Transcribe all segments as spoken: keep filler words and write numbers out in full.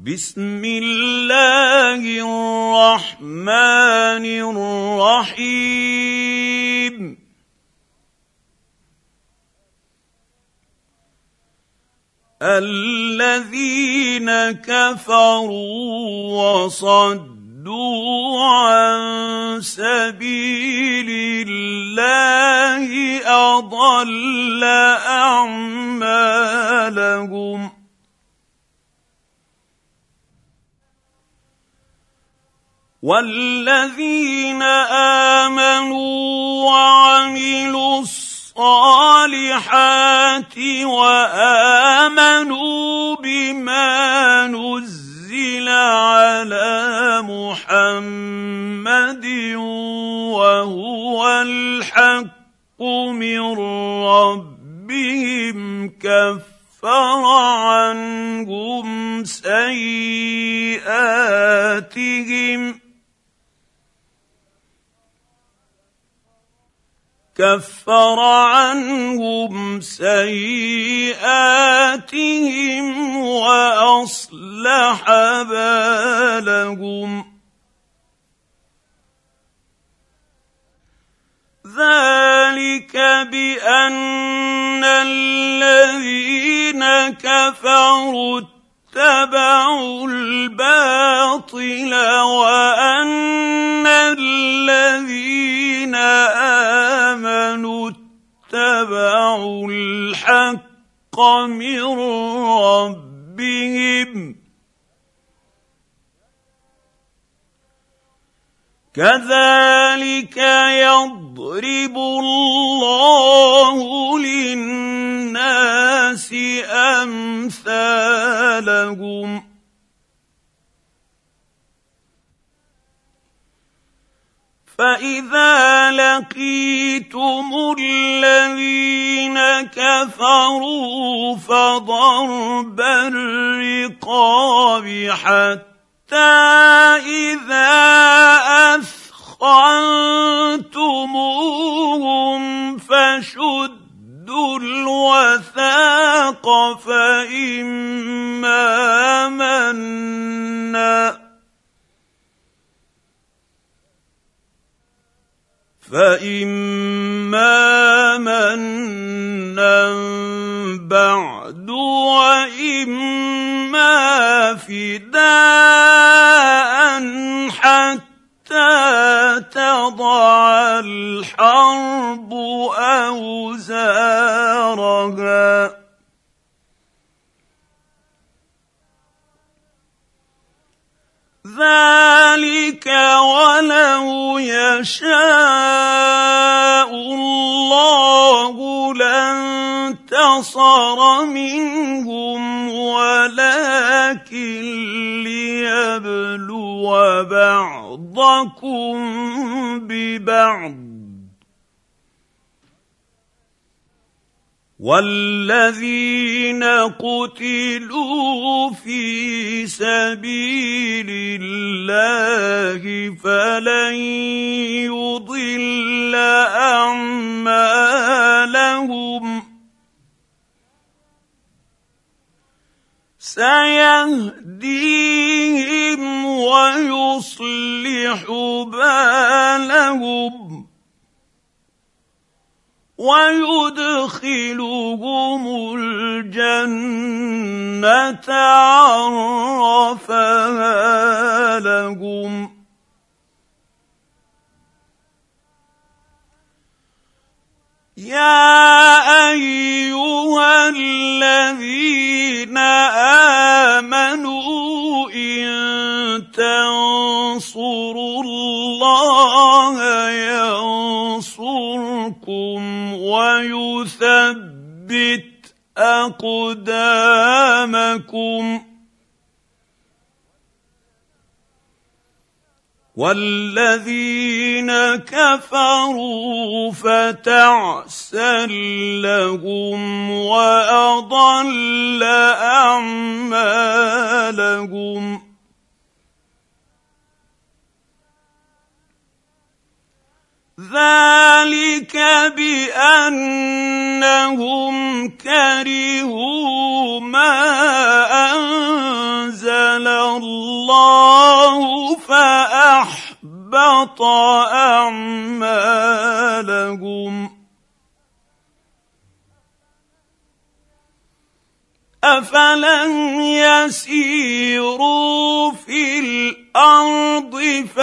بسم الله الرحمن الرحيم الذين كفروا وصدوا عن سبيل الله أضل أعمالهم والذين آمنوا وعملوا الصالحات وآمنوا بما نزل على محمد وهو الحق من ربهم كفر عنهم سيئاتهم كفر عنهم سيئاتهم وأصلح بالهم ذلك بأن الذين كفروا اتبعوا الباطل وأن الذين آمنوا اتبعوا الحق من ربهم كذلك يضرب الله للناس أمثالهم فإذا لقيتم الذين كفروا فضرب الرقاب حتى إذا أثخنتموهم فشدوا الوثاق فإما منا فإما منا بعد وإما فداء حتى تضع الحرب أوزارها ذلك ولو يشاء الله لانتصر منهم ولكن ليبلو بعضكم ببعض والذين قتلوا في سبيل الله فلن يضل أعمالهم سيهديهم ويصلح بالهم ويدخلهم الجنة عرفها لهم يا أيها الذين آمنوا إن تنصروا الله ينصركم ويثبت أقدامكم والذين كفروا فتعسا لهم وأضل أعمالهم ذلك بأنهم كرهوا ما أنزل فأحبط أعمالهم أفلم يسيروا في الأرض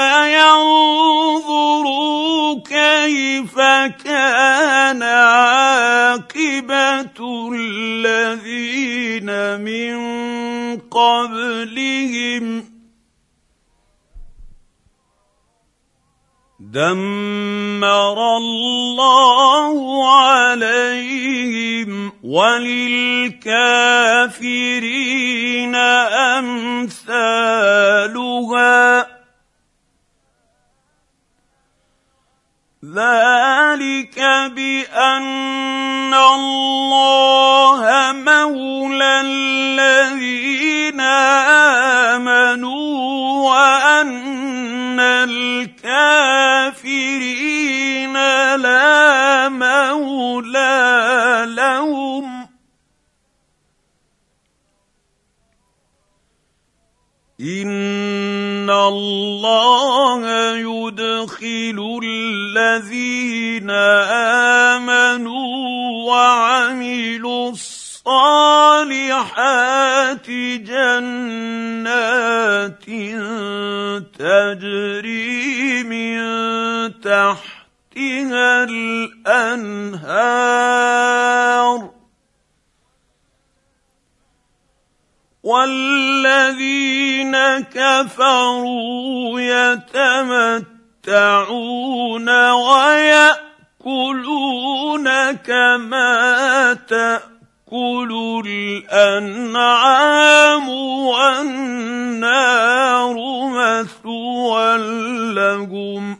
فينظروا كيف كان عاقبة الذين من قبلهم دمر الله عليهم وللكافرين أمثالها ذلك بأن الله مولى الذين آمنوا وأن الكافرين لا مولى لهم إن الله يدخل الذين آمنوا وعملوا الصالحات جنات تجري من تحتها الأنهار والذين كفروا يتمتعون ويأكلون كما تأكل الأنعام والنار مثوى لهم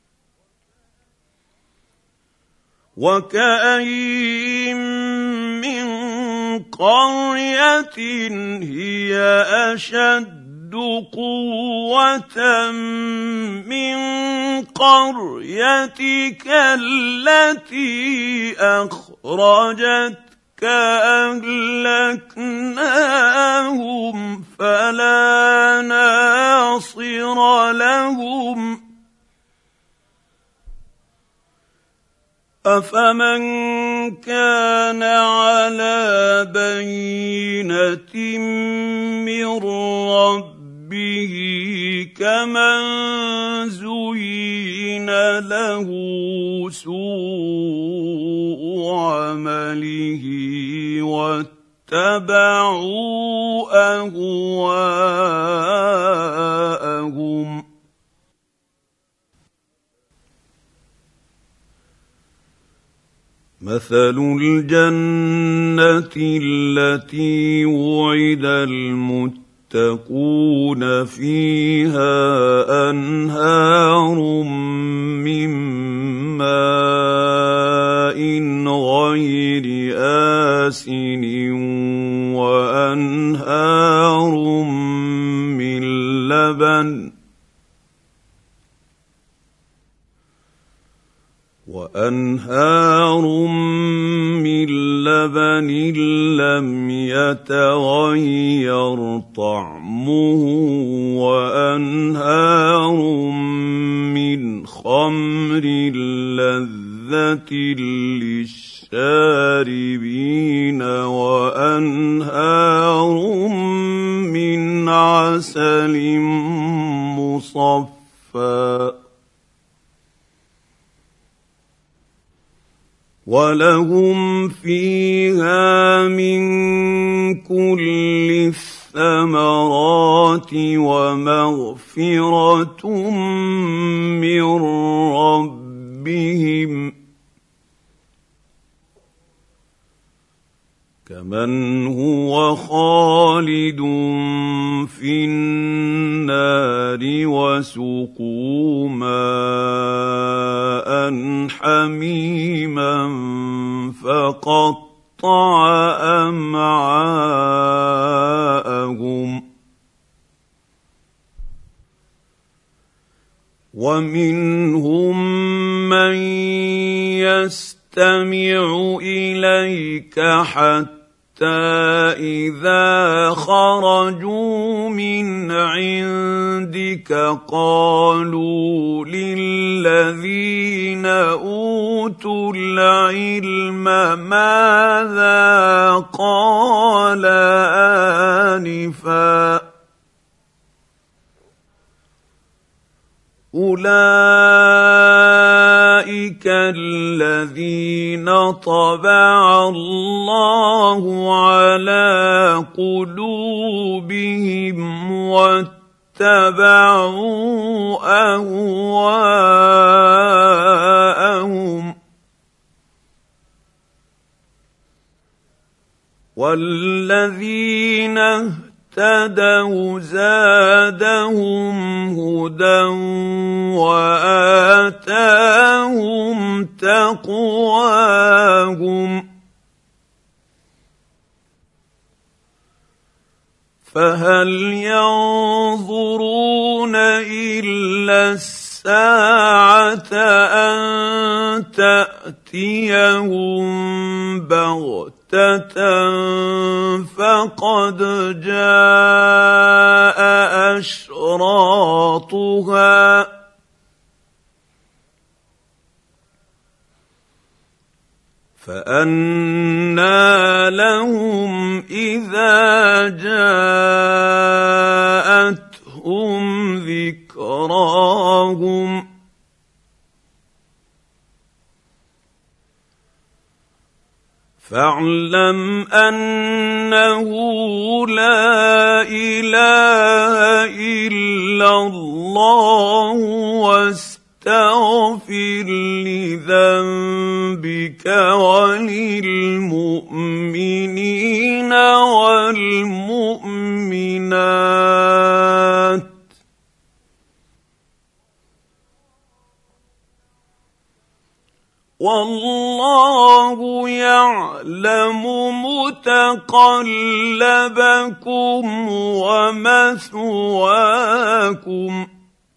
وكأين من قرية هي أشد قوة من قريتك التي أخرجتك أهلكناهم فلا ناصر لهم أفمن كان على بينة من ربه كمن زين له سوء عمله واتبعوا أهواءهم مثل الجنة التي وعد المتقون فيها أنهار من ماء غير آسن وأنهار من لبن وأنهار من لبن لم يتغير طعمه وأنهار من خمر لذة للشاربين وأنهار من عسل مصفى ولهم فيها من كل الثمرات ومغفرة من ربهم كمن هو خالد في النار وسقوا ماء حميما فقطع أمعاءهم ومنهم من يستمع إليك حتى إذا خرجوا من عندك ذلك قالوا للذين اوتوا العلم ماذا قال آنفا أولئك الذين طبع الله على قلوبهم واتبعوا أهواءهم والذين اهتدوا زادهم هدى وآتاهم تقواهم فهل ينظرون إلا الساعة أن تأتيهم بغتة فقد جاء أشراطها فأنى لهم إذا جاءتهم ذكراهم فاعلم أنه لا إله إلا الله واستغفر لذنبك وللمؤمنين والمؤمنات والله يعلم متقلبكم ومثواكم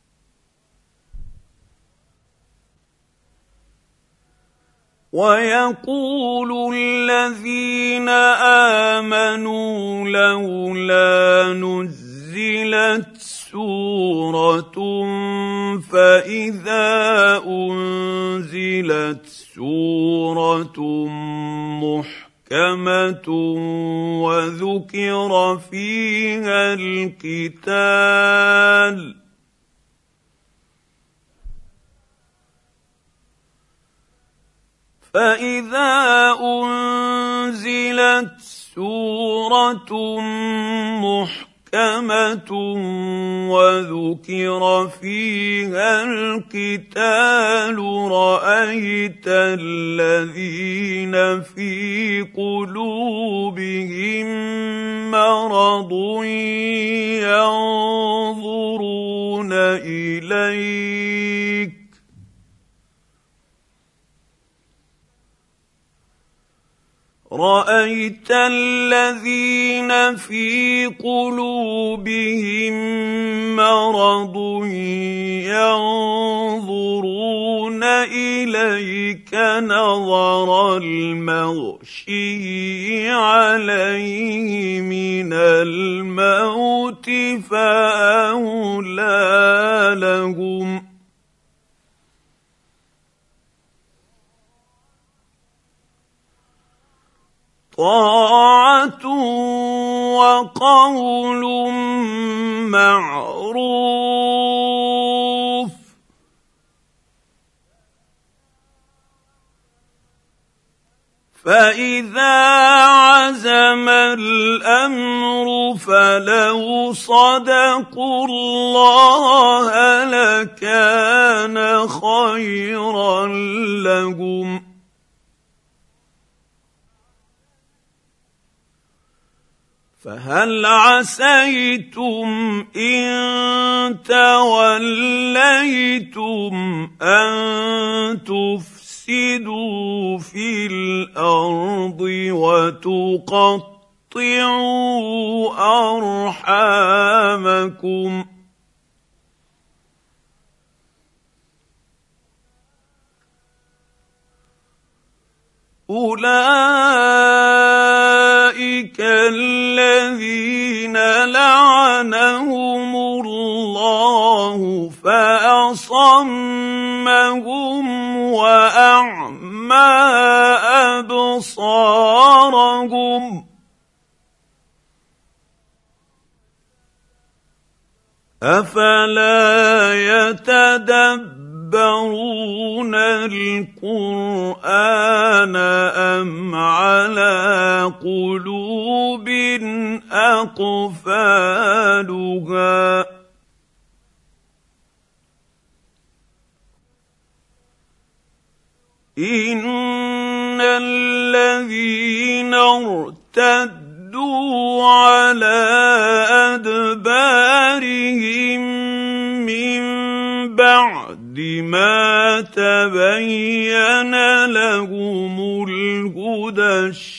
ويقول الذين آمنوا لولا نزلت سورة فإذا أنزلت سورة محكمة وذكر فيها القتال فإذا أنزلت سورة محكمة محكمة وذكر فيها القتال رأيت الذين في قلوبهم مرض ينظرون إليك رأيت الذين في قلوبهم مرض ينظرون إليك نظر المغشي عليه من الموت فأولى لهم طاعة وقول معروف فإذا عزم الأمر فلو صدقوا الله لكان خيرا لهم فهل عسيتم إن توليتم أن تفسدوا في الأرض وتقطعوا أرحامكم أولئك الذين لعنهم الله الله فأصمهم وأعمى أبصارهم أفلا يتدبرون القرآن أم على قلوب أقفالها إن الذين ارتدوا على أدبارهم من بعد ما تبين لهم الهدى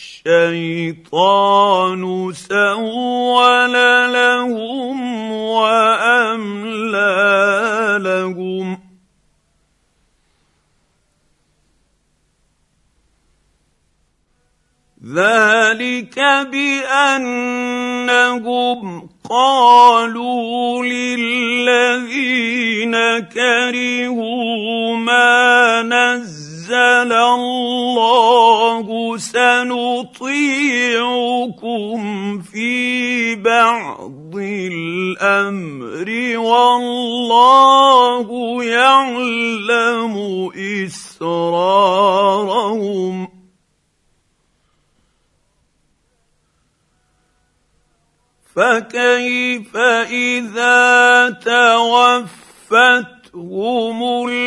الشيطان سول لهم وأملى لهم ذلك بأنهم قالوا للذين كرهوا ما نزل الله سنطيعكم في بعض الأمر والله يعلم إسرارهم فكيف إذا توفتهم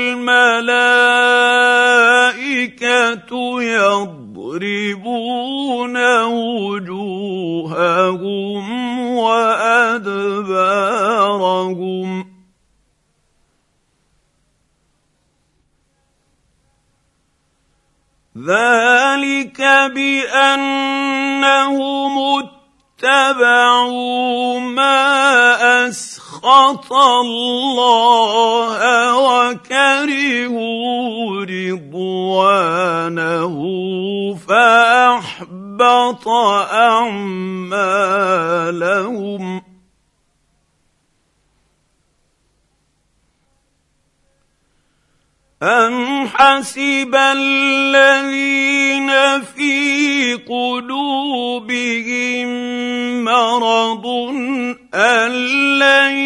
الملائكة يضربون وجوههم وأدبارهم ذلك بأنهم اتبعوا ما أسخط الله وكرهوا رضوانه فأحبط أعمالهم أم حسب الذين في قلوبهم مرض أن لن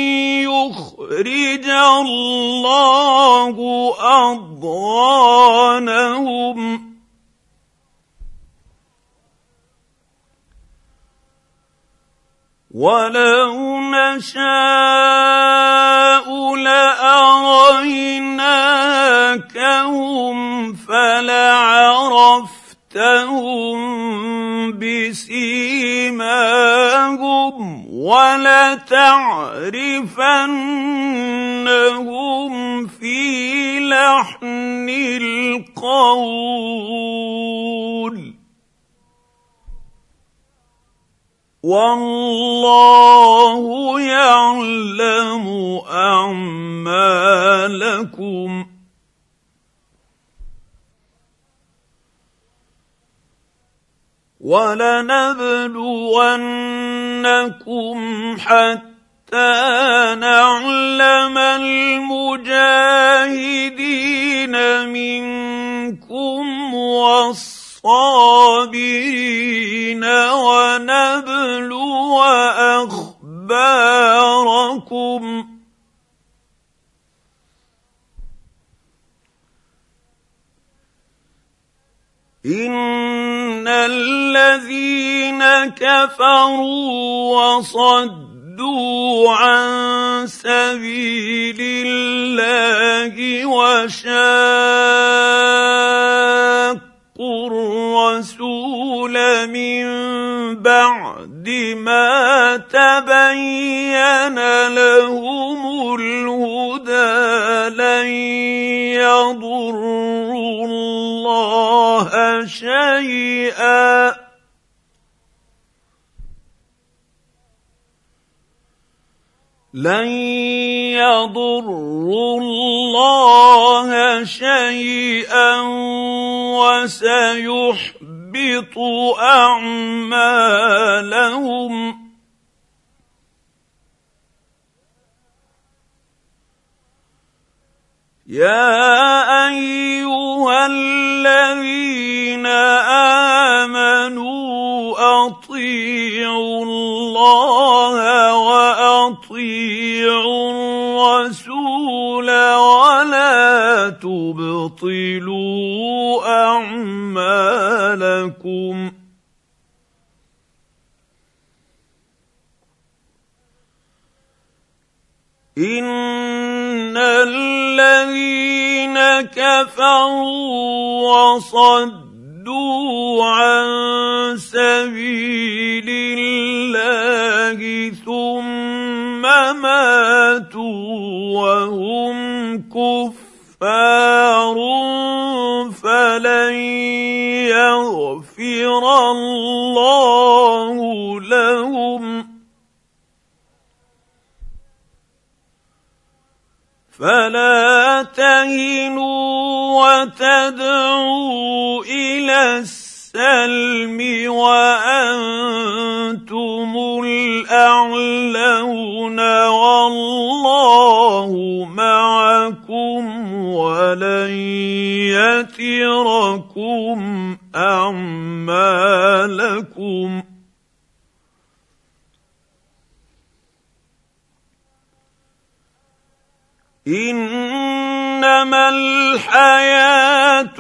يخرج الله أضغانهم ولو نشاء لأريناكهم فلعرفتهم بسيماهم ولتعرفنهم في لحن القول والله يعلم أعمالكم ولنبلونكم حتى نعلم المجاهدين منكم والصابرين ونبلو أخباركم إن الذين كفروا وصدوا عن سبيل الله وشاقوا الرسول من بعد ما تبين لهم الهدى لن يضروا الله شيئا لن يضروا الله شيئا وسيحبط أعمالهم يا ايها الذين امنوا اطيعوا الله واطيعوا الرسول ولا تبطلوا اعمالكم إن الذين كفروا وصدوا عن سبيل الله ثم ماتوا وهم كفار فلن يغفر الله لهم فلا تهنوا وتدعوا إلى السلم وأنتم الأعلون والله معكم ولن يتركم أعمالكم إنما الحياة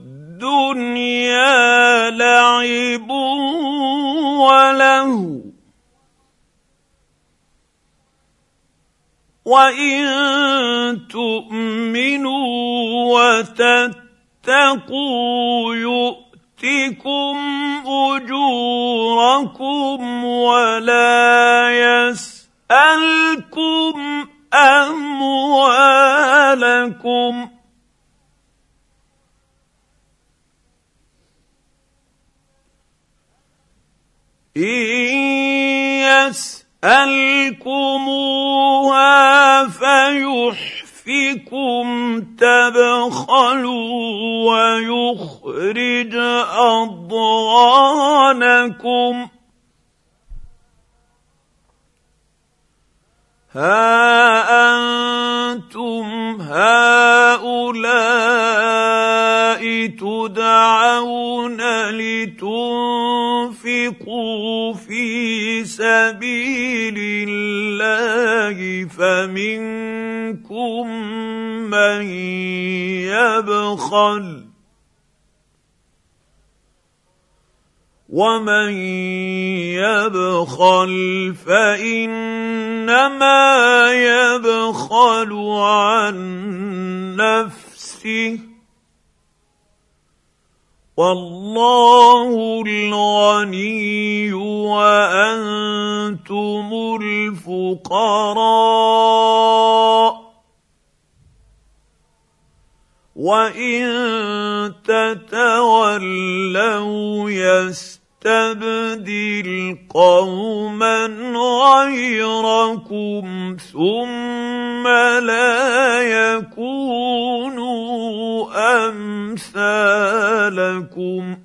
الدنيا لعب ولهو وإن تؤمنوا وتتقوا يؤتكم أجوركم ولا يسألكم أموالكم إن يسألكموها فيحفكم تبخلوا ويخرج أضغانكم ها أنتم هؤلاء تدعون لتنفقوا في سبيل الله فمنكم من يبخل ومن يبخل فإنما يبخل عن نفسه والله الغني وأنتم الفقراء وإن تتولوا يستبدل قوما غيركم ثم لا يكونوا أمثالكم